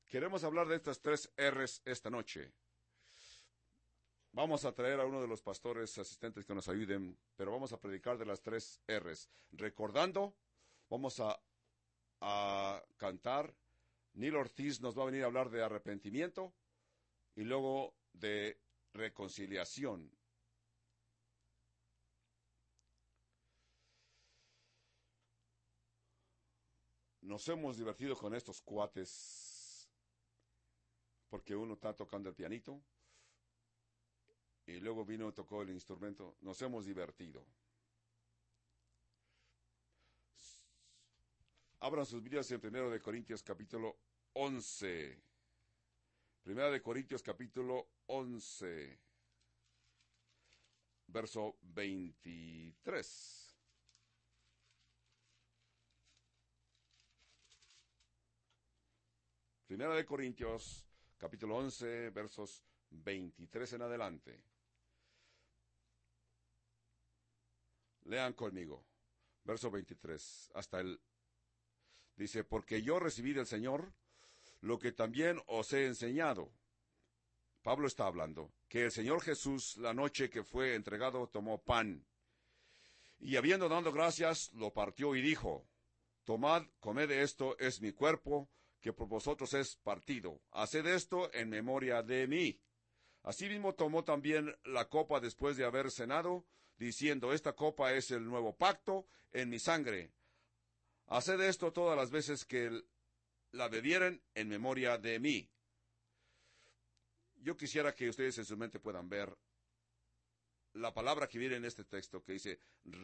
Queremos hablar de estas 3 R's esta noche. Vamos a traer a uno de los pastores asistentes que nos ayuden, pero vamos a predicar de las 3 R's. Recordando, vamos a cantar. Neil Ortiz nos va a venir a hablar de arrepentimiento y luego de reconciliación. Nos hemos divertido con estos cuates porque uno está tocando el pianito y luego vino y tocó el instrumento. Nos hemos divertido. Abran sus Biblias en 1 Corintios capítulo 11. 1 Corintios capítulo 11, verso 23. 1 Corintios capítulo 11, versos 23 en adelante. Lean conmigo. Verso 23 hasta el... Dice, porque yo recibí del Señor lo que también os he enseñado. Pablo está hablando, que el Señor Jesús, la noche que fue entregado, tomó pan, y habiendo dado gracias, lo partió y dijo, tomad, comed de esto, es mi cuerpo, que por vosotros es partido. Haced esto en memoria de mí. Asimismo tomó también la copa después de haber cenado, diciendo, esta copa es el nuevo pacto en mi sangre. Haced esto todas las veces que la bebieren en memoria de mí. Yo quisiera que ustedes en su mente puedan ver la palabra que viene en este texto, que dice,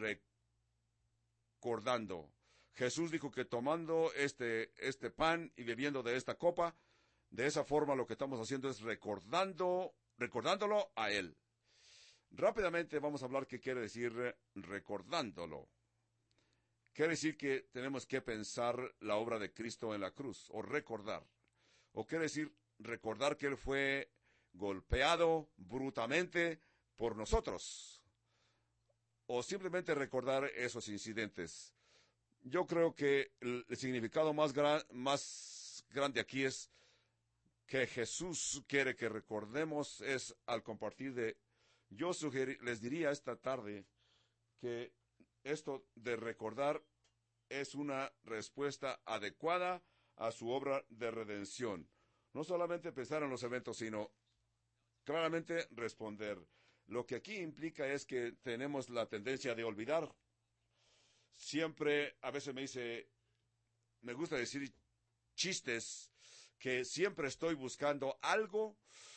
recordando. Jesús dijo que tomando este pan y bebiendo de esta copa, de esa forma lo que estamos haciendo es recordándolo a Él. Rápidamente vamos a hablar qué quiere decir recordándolo. Quiere decir que tenemos que pensar la obra de Cristo en la cruz, o recordar. O quiere decir recordar que Él fue golpeado brutalmente por nosotros. O simplemente recordar esos incidentes. Yo creo que el significado más grande aquí es que Jesús quiere que recordemos es al compartir de... Yo les diría esta tarde que esto de recordar es una respuesta adecuada a su obra de redención. No solamente pensar en los eventos, sino claramente responder. Lo que aquí implica es que tenemos la tendencia de olvidar. Siempre, a veces me gusta decir chistes, que siempre estoy buscando algo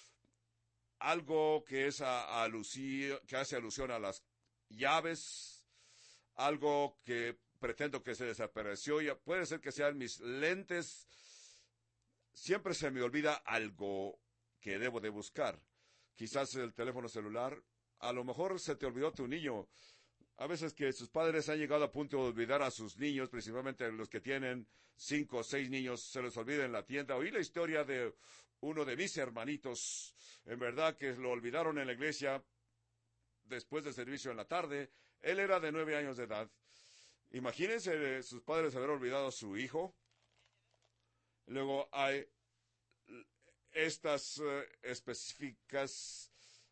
que es que hace alusión a las llaves, algo que pretendo que se desapareció, ya puede ser que sean mis lentes. Siempre se me olvida algo que debo de buscar. Quizás el teléfono celular, a lo mejor se te olvidó tu niño. A veces que sus padres han llegado a punto de olvidar a sus niños, principalmente los que tienen 5 o 6 niños, se les olvida en la tienda. Oí la historia de uno de mis hermanitos, en verdad que lo olvidaron en la iglesia después del servicio en la tarde. Él era de 9 años de edad. Imagínense sus padres haber olvidado a su hijo. Luego hay estas específicas,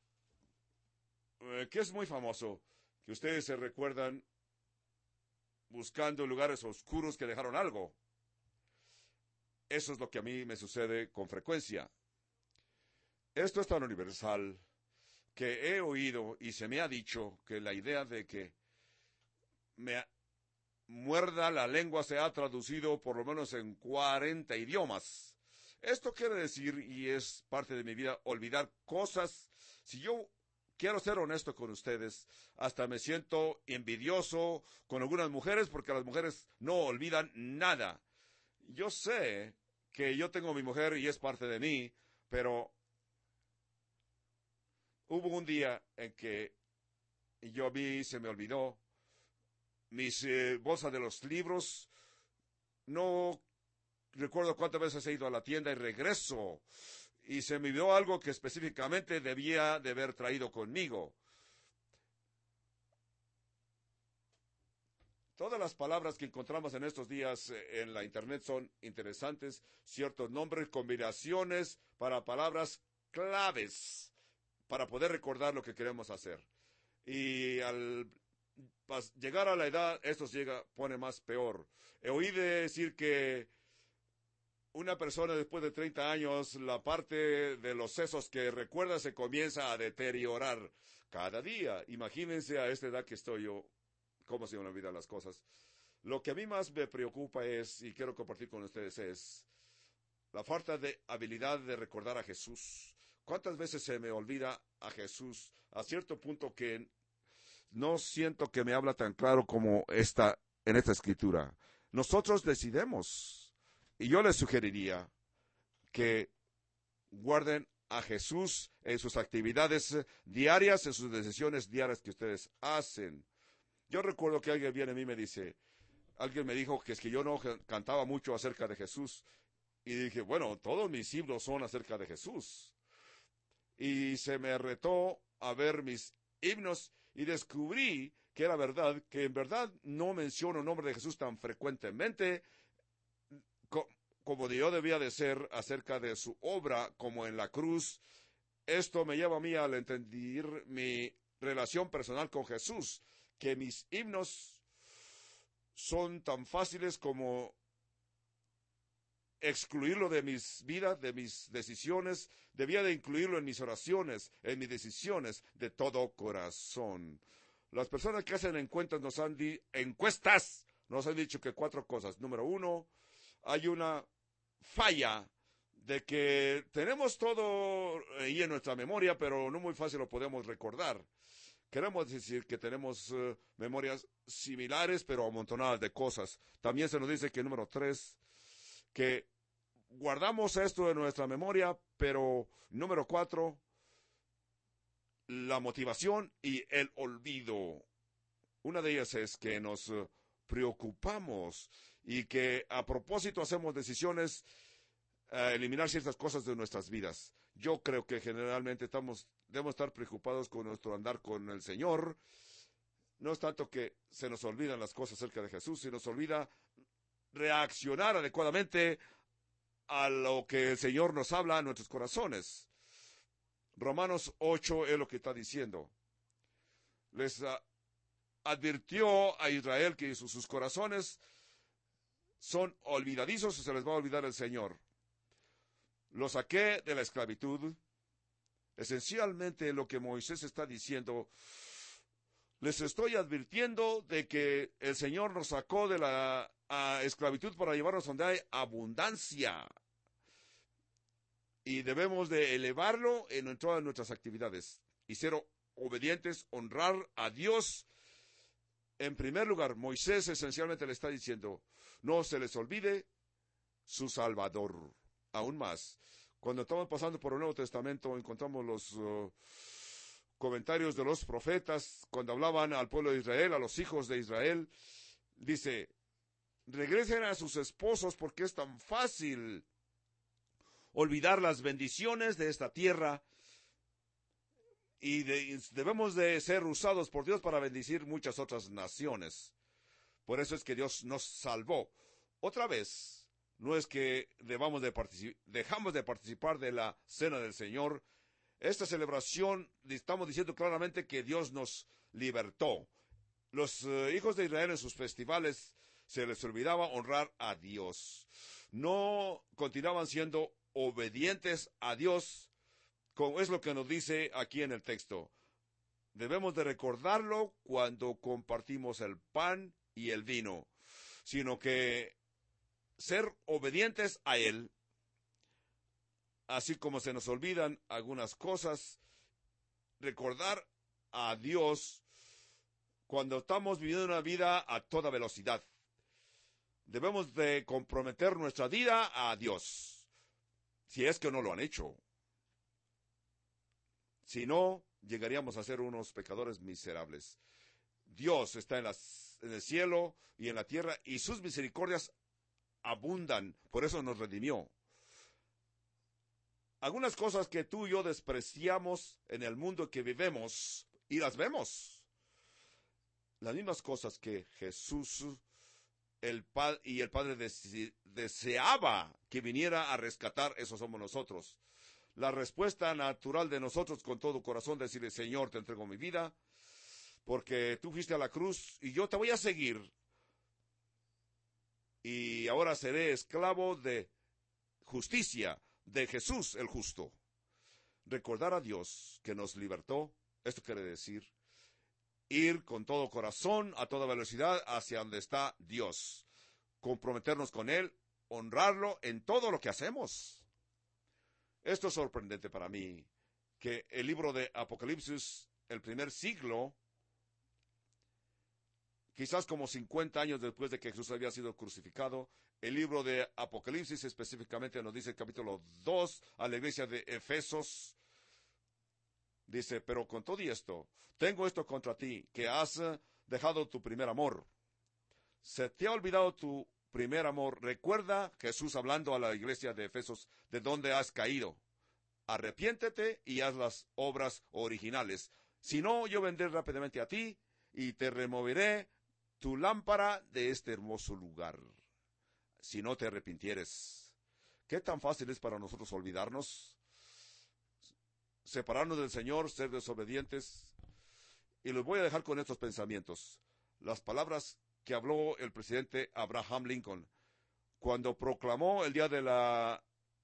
que es muy famoso, que ustedes se recuerdan buscando lugares oscuros que dejaron algo. Eso es lo que a mí me sucede con frecuencia. Esto es tan universal que he oído y se me ha dicho que la idea de que me muerda la lengua se ha traducido por lo menos en 40 idiomas. Esto quiere decir, y es parte de mi vida, olvidar cosas. Si yo quiero ser honesto con ustedes, hasta me siento envidioso con algunas mujeres porque las mujeres no olvidan nada. Yo sé que yo tengo a mi mujer y es parte de mí, pero hubo un día en que a mí se me olvidó mis bolsas de los libros. No recuerdo cuántas veces he ido a la tienda y regreso y se me dio algo que específicamente debía de haber traído conmigo. Todas las palabras que encontramos en estos días en la internet son interesantes, ciertos nombres, combinaciones para palabras claves para poder recordar lo que queremos hacer. Y al llegar a la edad, esto pone más peor. He oído decir que una persona después de 30 años, la parte de los sesos que recuerda se comienza a deteriorar cada día. Imagínense a esta edad que estoy yo, cómo se me olvidan las cosas. Lo que a mí más me preocupa es, y quiero compartir con ustedes, es la falta de habilidad de recordar a Jesús. ¿Cuántas veces se me olvida a Jesús a cierto punto que no siento que me habla tan claro como en esta escritura? Nosotros decidimos, y yo les sugeriría que guarden a Jesús en sus actividades diarias, en sus decisiones diarias que ustedes hacen. Yo recuerdo que alguien viene a mí y me dice, alguien me dijo que es que yo no cantaba mucho acerca de Jesús. Y dije, bueno, todos mis himnos son acerca de Jesús. Y se me retó a ver mis himnos y descubrí que era verdad, que en verdad no menciono el nombre de Jesús tan frecuentemente como yo debía de ser acerca de su obra, como en la cruz. Esto me lleva a mí al entender mi relación personal con Jesús, que mis himnos son tan fáciles como excluirlo de mis vidas, de mis decisiones. Debía de incluirlo en mis oraciones, en mis decisiones de todo corazón. Las personas que hacen encuestas nos han dicho que 4 cosas. Número 1, hay una falla de que tenemos todo ahí en nuestra memoria, pero no muy fácil lo podemos recordar. Queremos decir que tenemos memorias similares, pero amontonadas de cosas. También se nos dice que número 3, que guardamos esto en nuestra memoria, pero número 4, la motivación y el olvido. Una de ellas es que nos preocupamos y que a propósito hacemos decisiones a eliminar ciertas cosas de nuestras vidas. Yo creo que generalmente debemos estar preocupados con nuestro andar con el Señor. No es tanto que se nos olvidan las cosas acerca de Jesús, se nos olvida reaccionar adecuadamente a lo que el Señor nos habla a nuestros corazones. Romanos 8 es lo que está diciendo. Les advirtió a Israel que sus corazones son olvidadizos y se les va a olvidar el Señor. Lo saqué de la esclavitud. Esencialmente lo que Moisés está diciendo, les estoy advirtiendo de que el Señor nos sacó de la esclavitud para llevarnos donde hay abundancia. Y debemos de elevarlo en todas nuestras actividades y ser obedientes, honrar a Dios. En primer lugar, Moisés esencialmente le está diciendo, no se les olvide su Salvador. Aún más, cuando estamos pasando por el Nuevo Testamento, encontramos los comentarios de los profetas, cuando hablaban al pueblo de Israel, a los hijos de Israel, dice, regresen a sus esposos porque es tan fácil olvidar las bendiciones de esta tierra y debemos de ser usados por Dios para bendecir muchas otras naciones. Por eso es que Dios nos salvó. Otra vez, no es que dejamos de participar de la cena del Señor. Esta celebración, estamos diciendo claramente que Dios nos libertó. Los hijos de Israel en sus festivales se les olvidaba honrar a Dios. No continuaban siendo obedientes a Dios, como es lo que nos dice aquí en el texto. Debemos de recordarlo cuando compartimos el pan y el vino, sino que ser obedientes a Él, así como se nos olvidan algunas cosas, recordar a Dios cuando estamos viviendo una vida a toda velocidad. Debemos de comprometer nuestra vida a Dios, si es que no lo han hecho. Si no, llegaríamos a ser unos pecadores miserables. Dios está en el cielo y en la tierra, y sus misericordias abundan, por eso nos redimió. Algunas cosas que tú y yo despreciamos en el mundo que vivimos, y las vemos. las mismas cosas que Jesús y el Padre deseaba que viniera a rescatar, eso somos nosotros. La respuesta natural de nosotros con todo corazón, decirle, Señor, te entrego mi vida, porque tú fuiste a la cruz y yo te voy a seguir. Y ahora seré esclavo de justicia, de Jesús el justo. Recordar a Dios que nos libertó, esto quiere decir ir con todo corazón, a toda velocidad, hacia donde está Dios. Comprometernos con Él, honrarlo en todo lo que hacemos. Esto es sorprendente para mí, que el libro de Apocalipsis, el primer siglo, quizás como 50 años después de que Jesús había sido crucificado, el libro de Apocalipsis específicamente nos dice el capítulo 2 a la iglesia de Efesos, dice, pero con todo y esto, tengo esto contra ti, que has dejado tu primer amor. Se te ha olvidado tu primer amor. Recuerda, Jesús hablando a la iglesia de Efesos, de dónde has caído. Arrepiéntete y haz las obras originales. Si no, yo vendré rápidamente a ti y te removeré tu lámpara de este hermoso lugar. Si no te arrepintieres. ¿Qué tan fácil es para nosotros olvidarnos? Separarnos del Señor, ser desobedientes. Y los voy a dejar con estos pensamientos. Las palabras que habló el presidente Abraham Lincoln cuando proclamó el día de la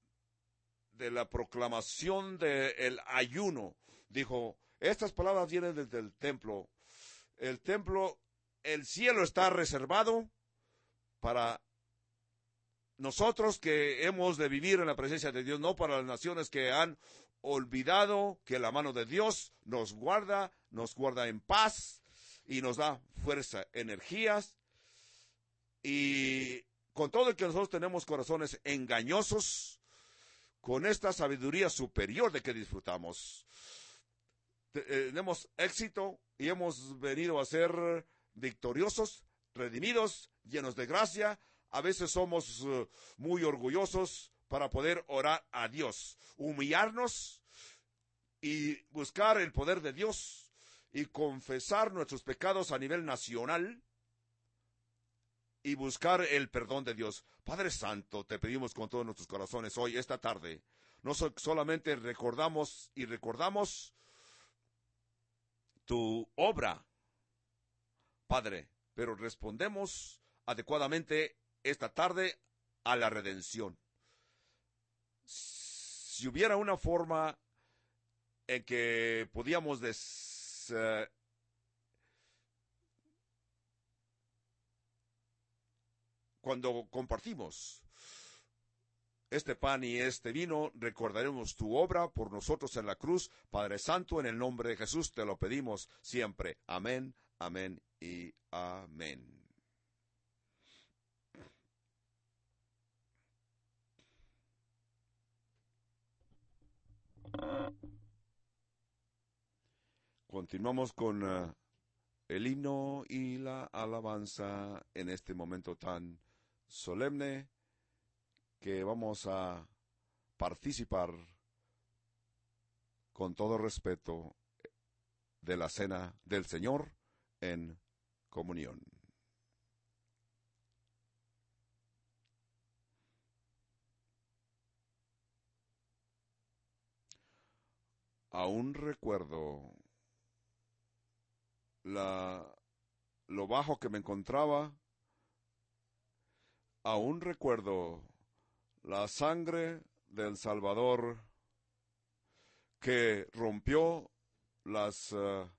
proclamación del ayuno. Dijo, estas palabras vienen desde el templo. El templo, el cielo está reservado para nosotros que hemos de vivir en la presencia de Dios, no para las naciones que han olvidado que la mano de Dios nos guarda en paz y nos da fuerza, energías, y con todo el que nosotros tenemos corazones engañosos, con esta sabiduría superior de que disfrutamos, tenemos éxito y hemos venido a ser victoriosos, redimidos, llenos de gracia. A veces somos muy orgullosos para poder orar a Dios, humillarnos y buscar el poder de Dios y confesar nuestros pecados a nivel nacional y buscar el perdón de Dios. Padre Santo, te pedimos con todos nuestros corazones hoy, esta tarde, no solamente recordamos tu obra, Padre, pero respondemos adecuadamente esta tarde a la redención. Si hubiera una forma en que podíamos cuando compartimos este pan y este vino, recordaremos tu obra por nosotros en la cruz. Padre Santo, en el nombre de Jesús te lo pedimos siempre. Amén, amén y amén. Continuamos con el himno y la alabanza en este momento tan solemne que vamos a participar con todo respeto de la cena del Señor en comunión. Aún recuerdo lo bajo que me encontraba. Aún recuerdo la sangre del Salvador que rompió las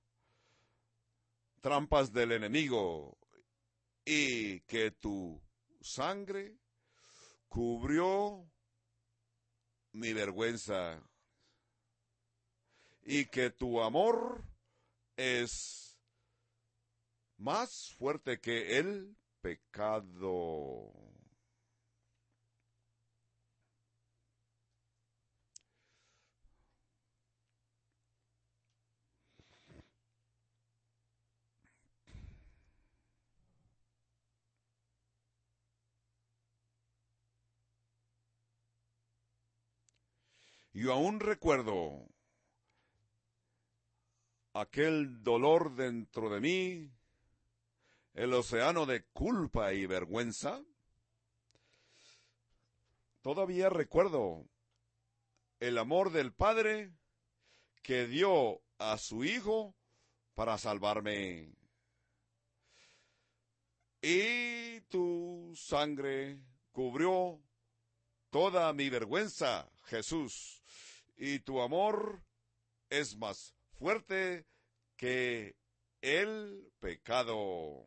trampas del enemigo y que tu sangre cubrió mi vergüenza y que tu amor es más fuerte que el pecado. Yo aún recuerdo aquel dolor dentro de mí el océano de culpa y vergüenza, todavía recuerdo el amor del Padre que dio a su Hijo para salvarme. Y tu sangre cubrió toda mi vergüenza, Jesús, y tu amor es más fuerte que el pecado.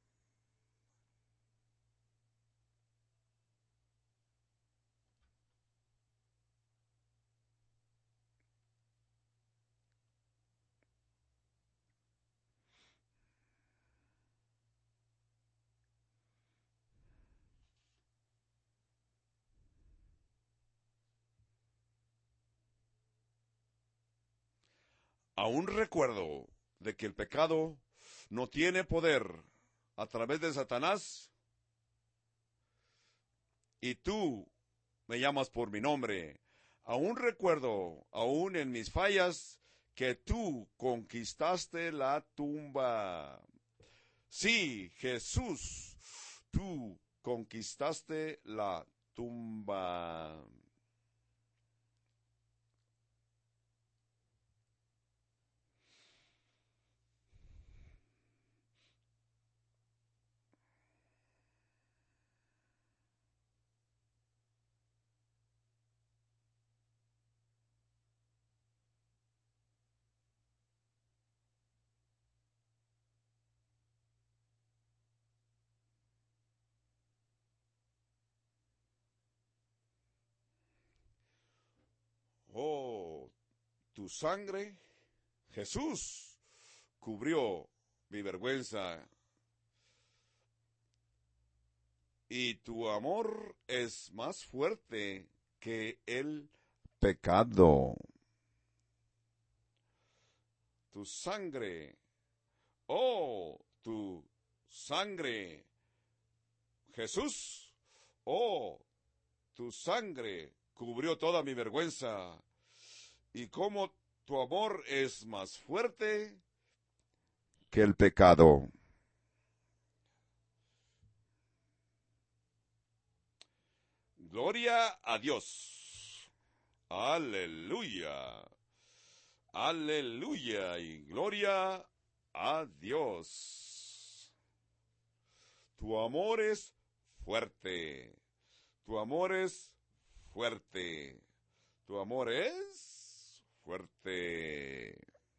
Aún recuerdo de que el pecado no tiene poder a través de Satanás, y tú me llamas por mi nombre. Aún recuerdo, aún en mis fallas, que tú conquistaste la tumba. Sí, Jesús, tú conquistaste la tumba. Oh, tu sangre, Jesús, cubrió mi vergüenza, y tu amor es más fuerte que el pecado. Tu sangre, oh, tu sangre, Jesús, oh, tu sangre cubrió toda mi vergüenza, y como tu amor es más fuerte que el pecado. Gloria a Dios. Aleluya. Aleluya y gloria a Dios. Tu amor es fuerte. Tu amor es fuerte. Tu amor es fuerte.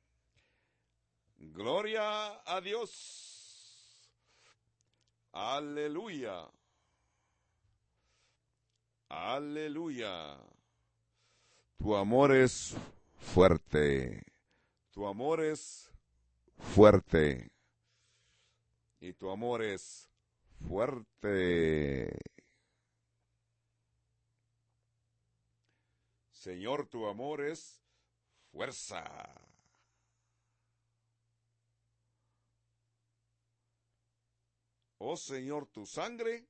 Gloria a Dios. Aleluya. Aleluya. Tu amor es fuerte. Tu amor es fuerte. Y tu amor es fuerte. Señor, tu amor es fuerza. Oh Señor, tu sangre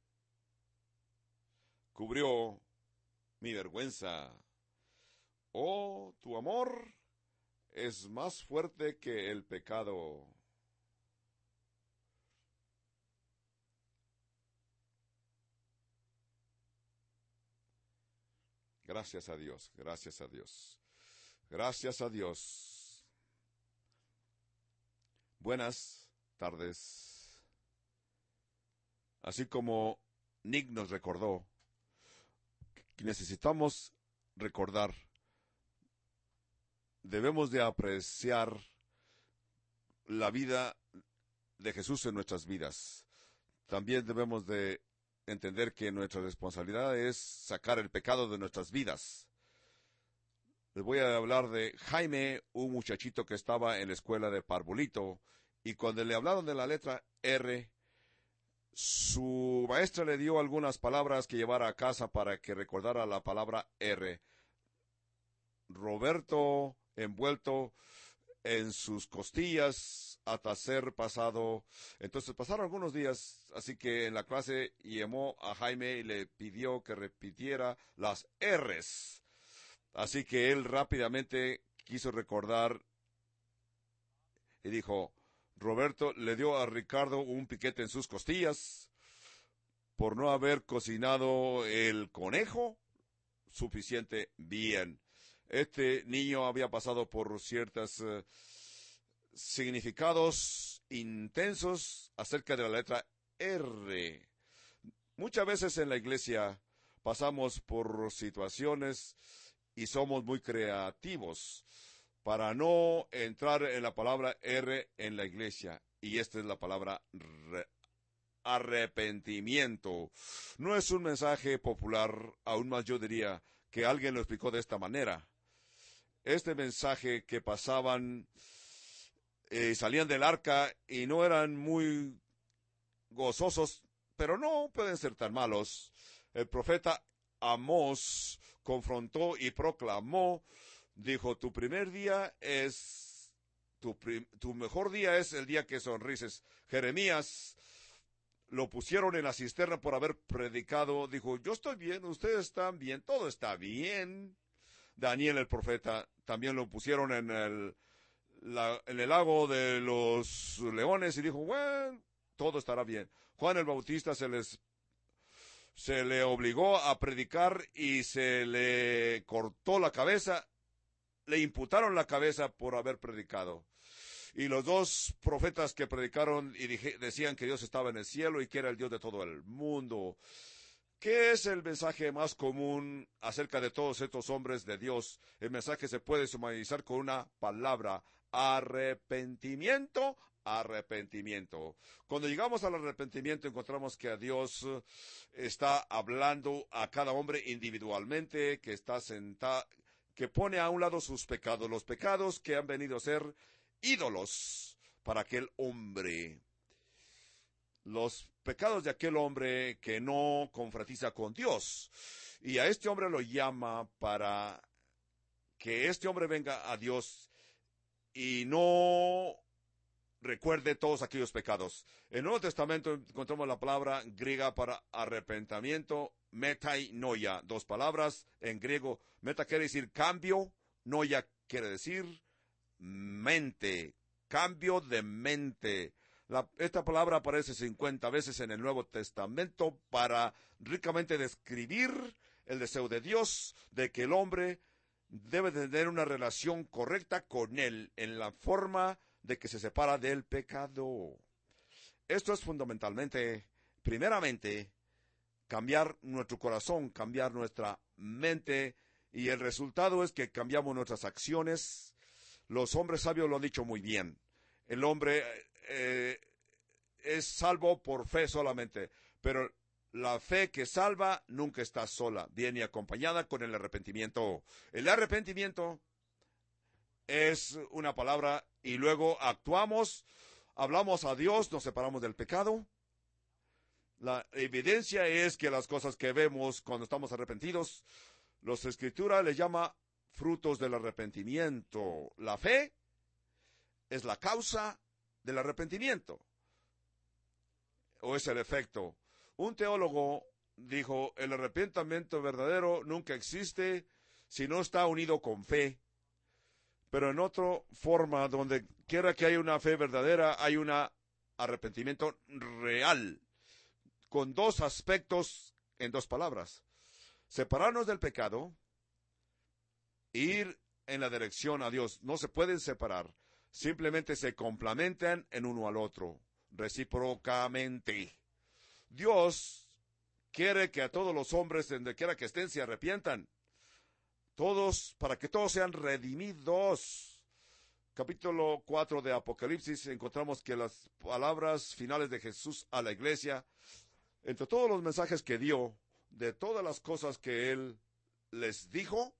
cubrió mi vergüenza. Oh, tu amor es más fuerte que el pecado. Gracias a Dios, gracias a Dios, gracias a Dios. Buenas tardes. Así como Nick nos recordó que necesitamos recordar, debemos de apreciar la vida de Jesús en nuestras vidas. También debemos de entender que nuestra responsabilidad es sacar el pecado de nuestras vidas. Les voy a hablar de Jaime, un muchachito que estaba en la escuela de Parvulito, y cuando le hablaron de la letra R, su maestra le dio algunas palabras que llevara a casa para que recordara la palabra R. Roberto, envuelto en sus costillas hasta ser pasado. Entonces pasaron algunos días, así que en la clase llamó a Jaime y le pidió que repitiera las R's. Así que él rápidamente quiso recordar y dijo, Roberto le dio a Ricardo un piquete en sus costillas por no haber cocinado el conejo suficiente bien. Este niño había pasado por ciertos significados intensos acerca de la letra R. Muchas veces en la iglesia pasamos por situaciones y somos muy creativos para no entrar en la palabra R en la iglesia. Y esta es la palabra arrepentimiento. No es un mensaje popular, aún más yo diría que alguien lo explicó de esta manera. Este mensaje que pasaban, salían del arca y no eran muy gozosos, pero no pueden ser tan malos. El profeta Amós confrontó y proclamó, dijo, tu mejor día es el día que sonrises. Jeremías lo pusieron en la cisterna por haber predicado, dijo, yo estoy bien, ustedes están bien, todo está bien. Daniel el profeta también lo pusieron en el lago de los leones y dijo, bueno, todo estará bien. Juan el Bautista se le obligó a predicar y se le cortó la cabeza, le imputaron la cabeza por haber predicado. Y los dos profetas que predicaron y decían que Dios estaba en el cielo y que era el Dios de todo el mundo. ¿Qué es el mensaje más común acerca de todos estos hombres de Dios? El mensaje se puede sumarizar con una palabra: arrepentimiento, arrepentimiento. Cuando llegamos al arrepentimiento encontramos que a Dios está hablando a cada hombre individualmente, que está sentado, que pone a un lado sus pecados, los pecados que han venido a ser ídolos para aquel hombre. Los pecados de aquel hombre que no confratiza con Dios. Y a este hombre lo llama para que este hombre venga a Dios y no recuerde todos aquellos pecados. En el Nuevo Testamento encontramos la palabra griega para arrepentimiento, metanoia, dos palabras en griego. Meta quiere decir cambio, noia quiere decir mente, cambio de mente. Esta palabra aparece 50 veces en el Nuevo Testamento para ricamente describir el deseo de Dios de que el hombre debe tener una relación correcta con Él en la forma de que se separa del pecado. Esto es fundamentalmente, primeramente, cambiar nuestro corazón, cambiar nuestra mente, y el resultado es que cambiamos nuestras acciones. Los hombres sabios lo han dicho muy bien. El hombre es salvo por fe solamente, pero la fe que salva nunca está sola, viene acompañada con el arrepentimiento. El arrepentimiento es una palabra y luego actuamos, hablamos a Dios, nos separamos del pecado. La evidencia es que las cosas que vemos cuando estamos arrepentidos, los Escrituras les llama frutos del arrepentimiento. La fe es la causa del arrepentimiento, o es el efecto. Un teólogo dijo, el arrepentimiento verdadero nunca existe si no está unido con fe. Pero en otra forma, donde quiera que haya una fe verdadera, hay un arrepentimiento real, con dos aspectos en dos palabras: separarnos del pecado, ir en la dirección a Dios. No se pueden separar, simplemente se complementan en uno al otro, recíprocamente. Dios quiere que a todos los hombres, donde quiera que estén, se arrepientan. Todos, para que todos sean redimidos. Capítulo 4 de Apocalipsis encontramos que las palabras finales de Jesús a la iglesia, entre todos los mensajes que dio, de todas las cosas que Él les dijo,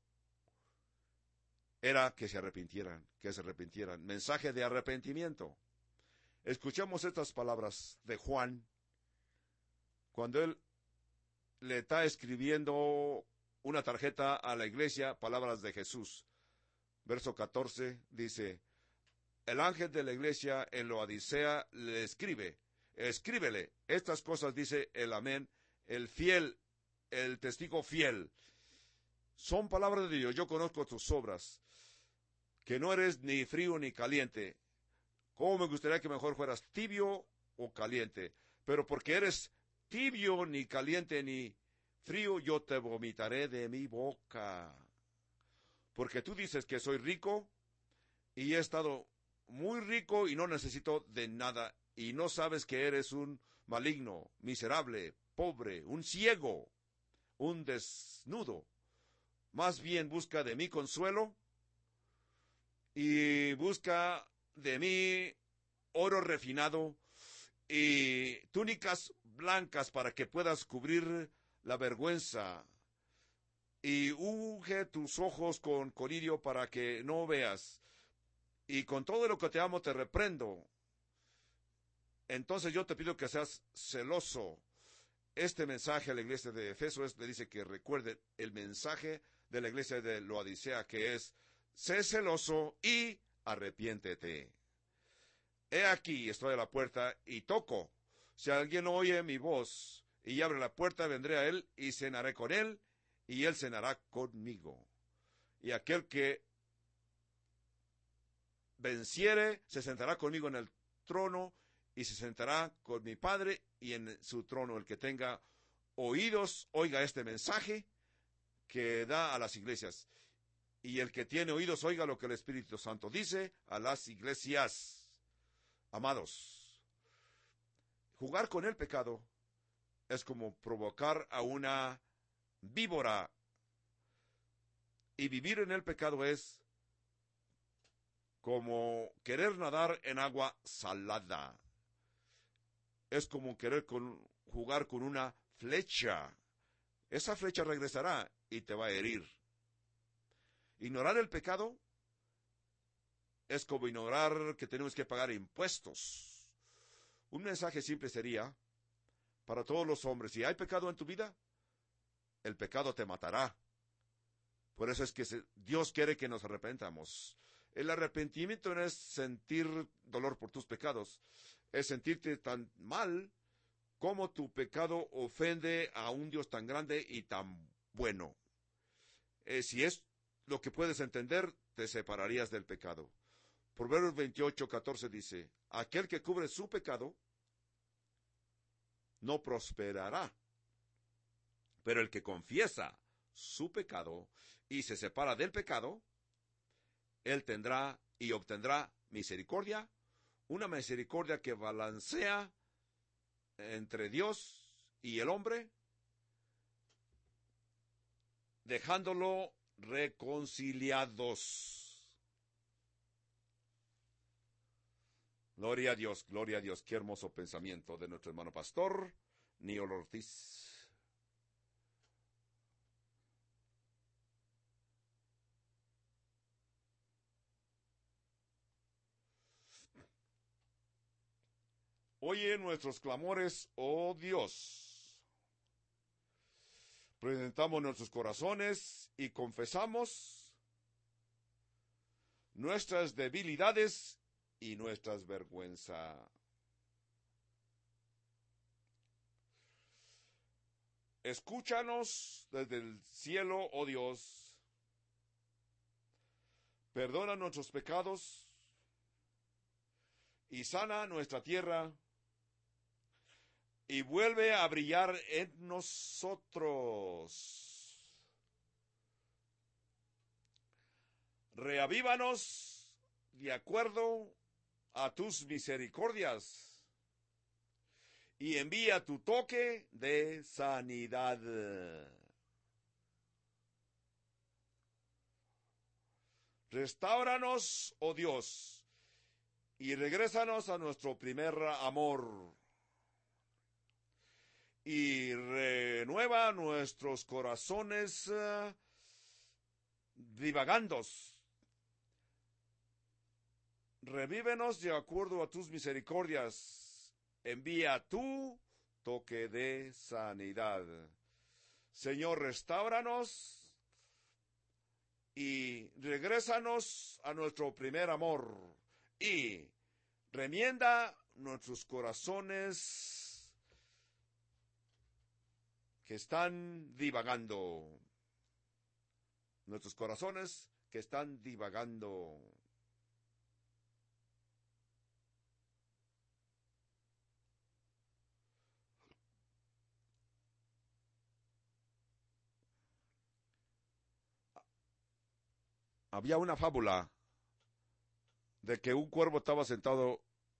era que se arrepintieran, que se arrepintieran. Mensaje de arrepentimiento. Escuchemos estas palabras de Juan, cuando él le está escribiendo una tarjeta a la iglesia, palabras de Jesús. Verso 14 dice, el ángel de la iglesia en Laodicea le escríbele, estas cosas dice el amén, el fiel, el testigo fiel. Son palabras de Dios. Yo conozco tus obras, que no eres ni frío ni caliente. ¿Cómo me gustaría que mejor fueras tibio o caliente? Pero porque eres tibio, ni caliente, ni frío, yo te vomitaré de mi boca. Porque tú dices que soy rico, y he estado muy rico y no necesito de nada, y no sabes que eres un maligno, miserable, pobre, un ciego, un desnudo. Más bien busca de mí consuelo y busca de mí oro refinado y túnicas blancas para que puedas cubrir la vergüenza. Y unge tus ojos con colirio para que no veas. Y con todo lo que te amo te reprendo. Entonces yo te pido que seas celoso. Este mensaje a la iglesia de Efeso le dice que recuerde el mensaje de la iglesia de Laodicea, que es: sé celoso y arrepiéntete. He aquí, estoy a la puerta y toco. Si alguien oye mi voz y abre la puerta, vendré a él y cenaré con él, y él cenará conmigo. Y aquel que venciere se sentará conmigo en el trono, y se sentará con mi Padre y en su trono. El que tenga oídos, oiga este mensaje que da a las iglesias. Y el que tiene oídos, oiga lo que el Espíritu Santo dice a las iglesias. Amados, jugar con el pecado es como provocar a una víbora, y vivir en el pecado es como querer nadar en agua salada. Es como querer jugar con una flecha. Esa flecha regresará y te va a herir. Ignorar el pecado es como ignorar que tenemos que pagar impuestos. Un mensaje simple sería para todos los hombres: si hay pecado en tu vida, el pecado te matará. Por eso es que Dios quiere que nos arrepentamos. El arrepentimiento no es sentir dolor por tus pecados, es sentirte tan mal como tu pecado ofende a un Dios tan grande y tan bueno. Si es lo que puedes entender, te separarías del pecado. Proverbios 28:14 dice: aquel que cubre su pecado no prosperará, pero el que confiesa su pecado y se separa del pecado, él tendrá y obtendrá misericordia, una misericordia que balancea entre Dios y el hombre, dejándolo reconciliados. Gloria a Dios, gloria a Dios. Qué hermoso pensamiento de nuestro hermano pastor Niol Ortiz. Oye nuestros clamores, oh Dios. Presentamos nuestros corazones y confesamos nuestras debilidades y nuestras vergüenzas. Escúchanos desde el cielo, oh Dios. Perdona nuestros pecados y sana nuestra tierra, y vuelve a brillar en nosotros. Reavívanos de acuerdo a tus misericordias, y envía tu toque de sanidad. Restáuranos, oh Dios, y regrésanos a nuestro primer amor. Y renueva nuestros corazones divagandos. Revívenos de acuerdo a tus misericordias. Envía tu toque de sanidad. Señor, restáuranos y regrésanos a nuestro primer amor. Y remienda nuestros corazones que están divagando. Nuestros corazones que están divagando. había una fábula de que un cuervo estaba sentado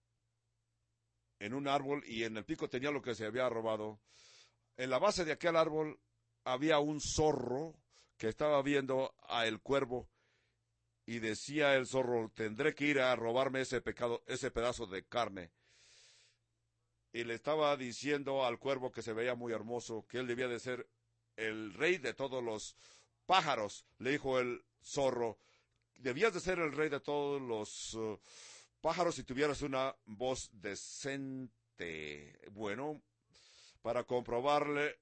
en un árbol y en el pico tenía lo que se había robado. En la base de aquel árbol había un zorro que estaba viendo a el cuervo y decía el zorro, tendré que ir a robarme ese pedazo de carne. Y le estaba diciendo al cuervo, que se veía muy hermoso, que él debía de ser el rey de todos los pájaros. Le dijo el zorro, debías de ser el rey de todos los pájaros si tuvieras una voz decente. Bueno, para comprobarle,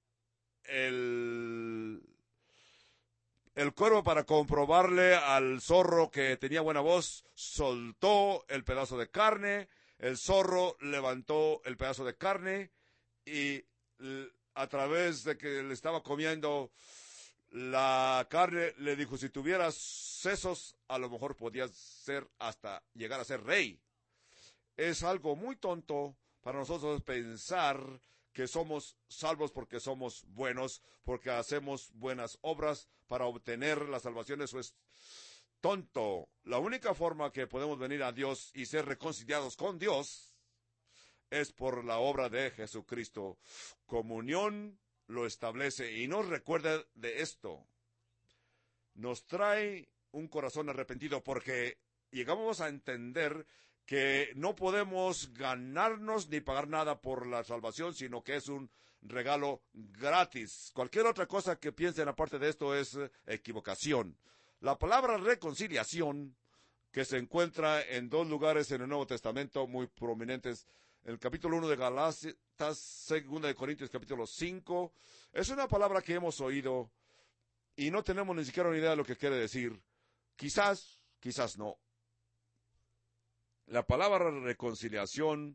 el cuervo, para comprobarle al zorro que tenía buena voz, soltó el pedazo de carne. El zorro levantó el pedazo de carne y a través de que le estaba comiendo la carne, le dijo, si tuvieras sesos, a lo mejor podías llegar a ser rey. Es algo muy tonto para nosotros pensar que somos salvos porque somos buenos, porque hacemos buenas obras para obtener la salvación. Eso es tonto. La única forma que podemos venir a Dios y ser reconciliados con Dios es por la obra de Jesucristo. Comunión lo establece y nos recuerda de esto. Nos trae un corazón arrepentido porque llegamos a entender que no podemos ganarnos ni pagar nada por la salvación, sino que es un regalo gratis. Cualquier otra cosa que piensen aparte de esto es equivocación. La palabra reconciliación, que se encuentra en dos lugares en el Nuevo Testamento muy prominentes, el capítulo 1 de Gálatas, 2 de Corintios capítulo 5, es una palabra que hemos oído y no tenemos ni siquiera una idea de lo que quiere decir. Quizás no. La palabra reconciliación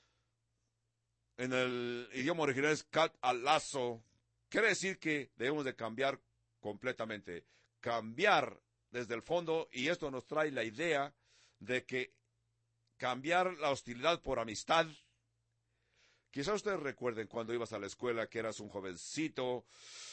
en el idioma original es katalazo. Quiere decir que debemos de cambiar completamente. Cambiar desde el fondo, y esto nos trae la idea de que cambiar la hostilidad por amistad. Quizás ustedes recuerden cuando ibas a la escuela que eras un jovencito,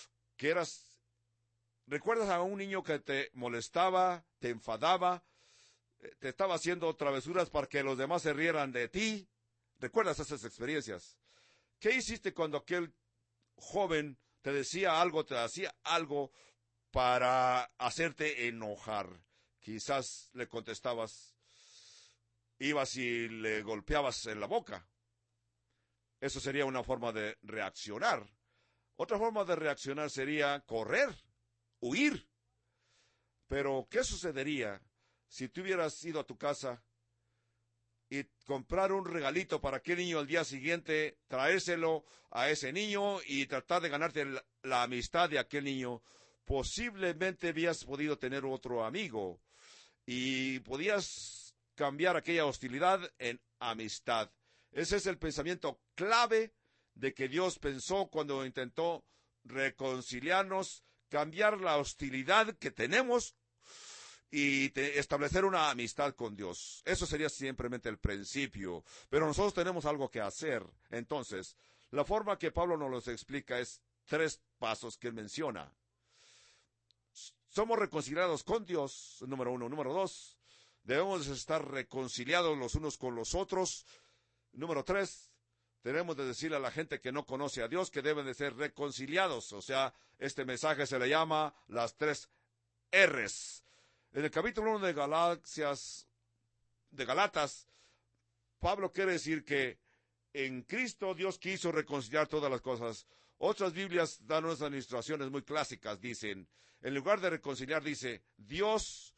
¿recuerdas a un niño que te molestaba, te enfadaba, te estaba haciendo travesuras para que los demás se rieran de ti? ¿Recuerdas esas experiencias? ¿Qué hiciste cuando aquel joven te decía algo, te hacía algo para hacerte enojar? Quizás le contestabas, ibas y le golpeabas en la boca. Eso sería una forma de reaccionar. Otra forma de reaccionar sería correr, huir. Pero, ¿qué sucedería si tú hubieras ido a tu casa y comprar un regalito para aquel niño al día siguiente, traérselo a ese niño y tratar de ganarte la amistad de aquel niño? Posiblemente habías podido tener otro amigo y podías cambiar aquella hostilidad en amistad. Ese es el pensamiento clave de que Dios pensó cuando intentó reconciliarnos, cambiar la hostilidad que tenemos y establecer una amistad con Dios. Eso sería simplemente el principio, pero nosotros tenemos algo que hacer. Entonces, la forma que Pablo nos los explica es 3 pasos que él menciona. Somos reconciliados con Dios, número 1. Número 2, debemos estar reconciliados los unos con los otros. Número 3, tenemos de decirle a la gente que no conoce a Dios que deben de ser reconciliados. O sea, este mensaje se le llama las 3 R's. En el capítulo 1 de Galatas, Pablo quiere decir que en Cristo Dios quiso reconciliar todas las cosas. Otras Biblias dan unas administraciones muy clásicas, dicen, en lugar de reconciliar, dice, Dios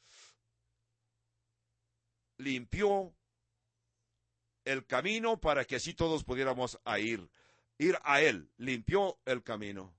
limpió el camino para que así todos pudiéramos ir a Él, limpió el camino.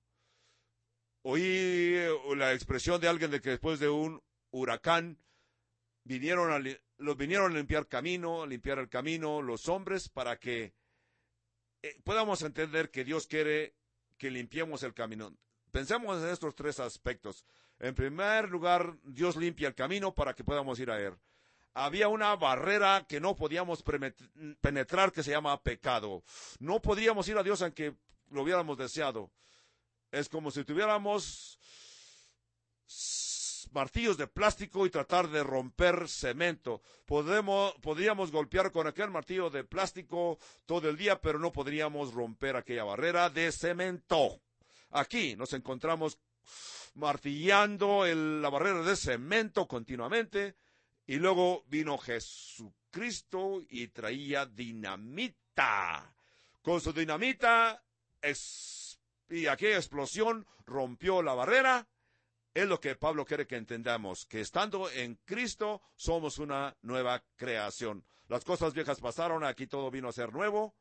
Oí la expresión de alguien de que después de un huracán vinieron a limpiar el camino los hombres para que podamos entender que Dios quiere que limpiemos el camino. Pensemos en estos 3 aspectos. En primer lugar, Dios limpia el camino para que podamos ir a Él. Había una barrera que no podíamos penetrar que se llama pecado. No podíamos ir a Dios aunque lo hubiéramos deseado. Es como si tuviéramos martillos de plástico y tratar de romper cemento. Podríamos golpear con aquel martillo de plástico todo el día, pero no podríamos romper aquella barrera de cemento. Aquí nos encontramos martillando la barrera de cemento continuamente, y luego vino Jesucristo y traía dinamita. Con su dinamita y aquella explosión rompió la barrera. Es lo que Pablo quiere que entendamos, que estando en Cristo somos una nueva creación. Las cosas viejas pasaron, aquí todo vino a ser nuevo.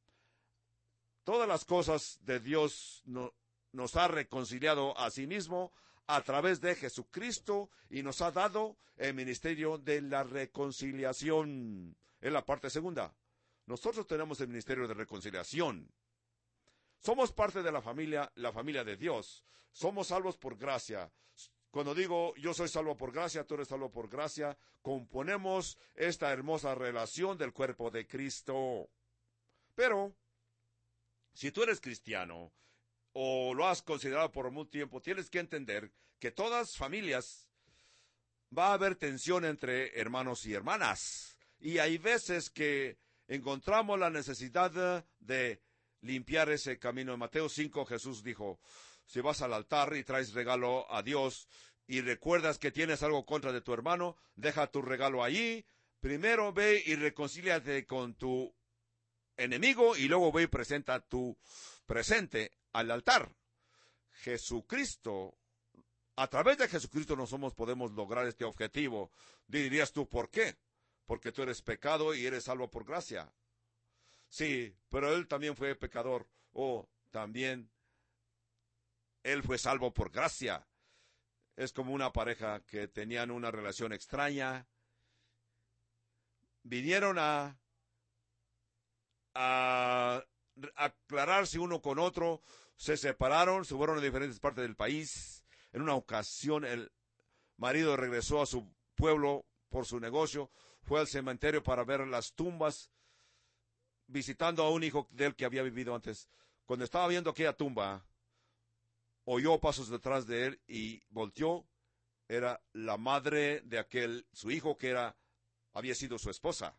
Todas las cosas de Dios nos ha reconciliado a sí mismo a través de Jesucristo y nos ha dado el ministerio de la reconciliación. Es la parte segunda. Nosotros tenemos el ministerio de reconciliación. Somos parte de la familia de Dios. Somos salvos por gracia. Cuando digo yo soy salvo por gracia, tú eres salvo por gracia, componemos esta hermosa relación del cuerpo de Cristo. Pero, si tú eres cristiano, o lo has considerado por mucho tiempo, tienes que entender que todas familias va a haber tensión entre hermanos y hermanas. Y hay veces que encontramos la necesidad de limpiar ese camino. En Mateo 5 Jesús dijo, si vas al altar y traes regalo a Dios y recuerdas que tienes algo contra de tu hermano, deja tu regalo allí, primero ve y reconcíliate con tu enemigo y luego ve y presenta tu presente al altar. Jesucristo, a través de Jesucristo podemos lograr este objetivo. Dirías tú, ¿por qué? Porque tú eres pecado y eres salvo por gracia. Sí, pero él también fue pecador. También él fue salvo por gracia. Es como una pareja que tenían una relación extraña. Vinieron a aclararse uno con otro, se separaron, se fueron a diferentes partes del país. En una ocasión el marido regresó a su pueblo por su negocio, fue al cementerio para ver las tumbas, visitando a un hijo de él que había vivido antes. Cuando estaba viendo aquella tumba, oyó pasos detrás de él y volteó. Era la madre de su hijo que había sido su esposa.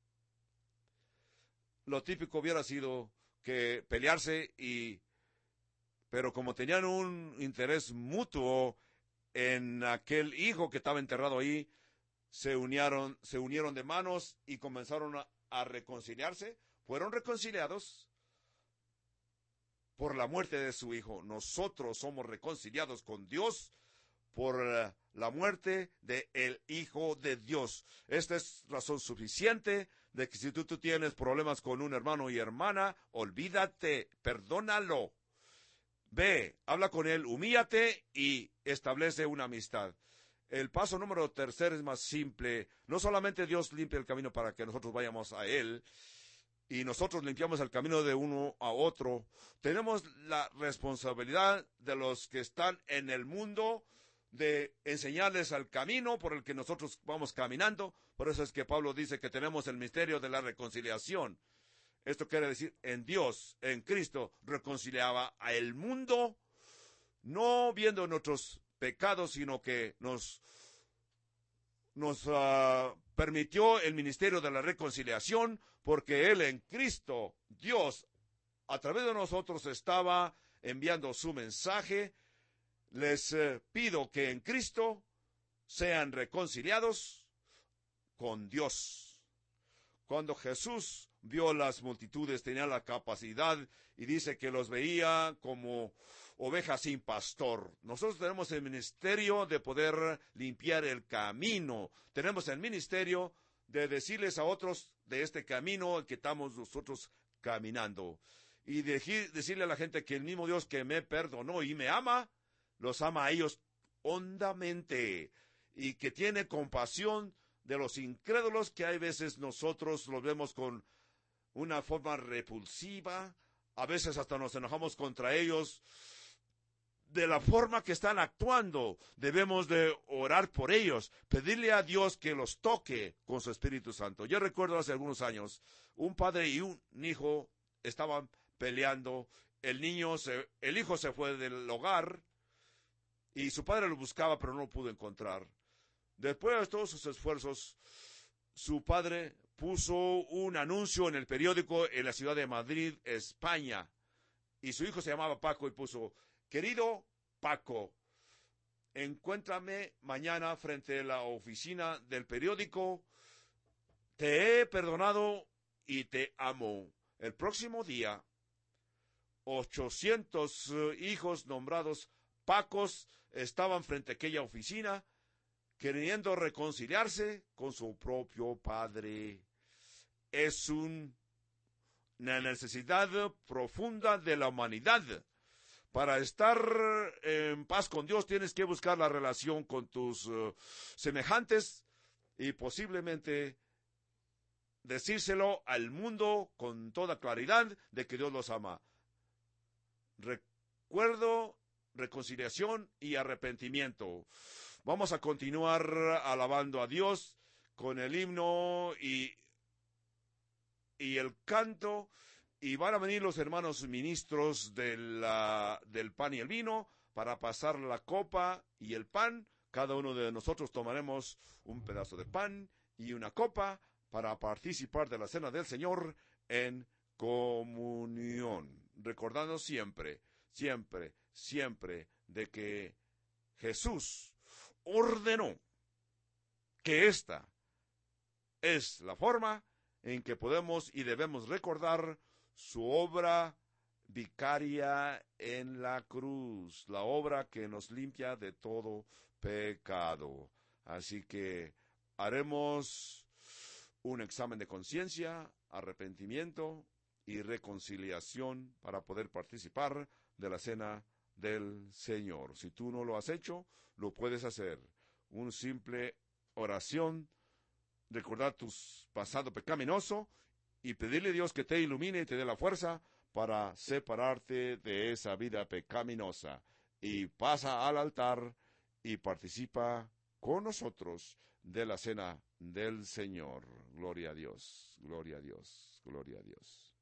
Lo típico hubiera sido que pelearse, pero como tenían un interés mutuo en aquel hijo que estaba enterrado ahí, se unieron de manos y comenzaron a reconciliarse. Fueron reconciliados por la muerte de su hijo. Nosotros somos reconciliados con Dios por la muerte del Hijo de Dios. Esta es razón suficiente de que si tú tienes problemas con un hermano y hermana, olvídate, perdónalo. Ve, habla con él, humíllate y establece una amistad. El paso número 3 es más simple. No solamente Dios limpia el camino para que nosotros vayamos a Él, y nosotros limpiamos el camino de uno a otro. Tenemos la responsabilidad de los que están en el mundo de enseñarles al camino por el que nosotros vamos caminando. Por eso es que Pablo dice que tenemos el misterio de la reconciliación. Esto quiere decir, en Dios, en Cristo, reconciliaba a el mundo, no viendo nuestros pecados, sino que nos permitió el ministerio de la reconciliación, porque Él en Cristo, Dios, a través de nosotros estaba enviando su mensaje. Les pido que en Cristo sean reconciliados con Dios. Cuando Jesús vio las multitudes, tenía la capacidad y dice que los veía como ovejas sin pastor. Nosotros tenemos el ministerio de poder limpiar el camino. Tenemos el ministerio de decirles a otros de este camino que estamos nosotros caminando. Y decirle a la gente que el mismo Dios que me perdonó y me ama, los ama a ellos hondamente. Y que tiene compasión de los incrédulos, que hay veces nosotros los vemos con una forma repulsiva. A veces hasta nos enojamos contra ellos de la forma que están actuando. Debemos de orar por ellos, pedirle a Dios que los toque con su Espíritu Santo. Yo recuerdo hace algunos años, un padre y un hijo estaban peleando. El hijo se fue del hogar y su padre lo buscaba, pero no lo pudo encontrar. Después de todos sus esfuerzos, su padre puso un anuncio en el periódico en la ciudad de Madrid, España, y su hijo se llamaba Paco y puso: querido Paco, encuéntrame mañana frente a la oficina del periódico, te he perdonado y te amo. El próximo día, 800 hijos nombrados Pacos estaban frente a aquella oficina, queriendo reconciliarse con su propio padre. Es una necesidad profunda de la humanidad. Para estar en paz con Dios tienes que buscar la relación con tus semejantes y posiblemente decírselo al mundo con toda claridad de que Dios los ama. Recuerdo, reconciliación y arrepentimiento. Vamos a continuar alabando a Dios con el himno y el canto, y van a venir los hermanos ministros del pan y el vino para pasar la copa y el pan. Cada uno de nosotros tomaremos un pedazo de pan y una copa para participar de la cena del Señor en comunión, recordando siempre, siempre, siempre de que Jesús ordenó que esta es la forma en que podemos y debemos recordar su obra vicaria en la cruz, la obra que nos limpia de todo pecado. Así que haremos un examen de conciencia, arrepentimiento y reconciliación para poder participar de la cena del Señor. Si tú no lo has hecho, lo puedes hacer. Una simple oración, recordar tu pasado pecaminoso y pedirle a Dios que te ilumine y te dé la fuerza para separarte de esa vida pecaminosa. Y pasa al altar y participa con nosotros de la cena del Señor. Gloria a Dios, gloria a Dios, gloria a Dios.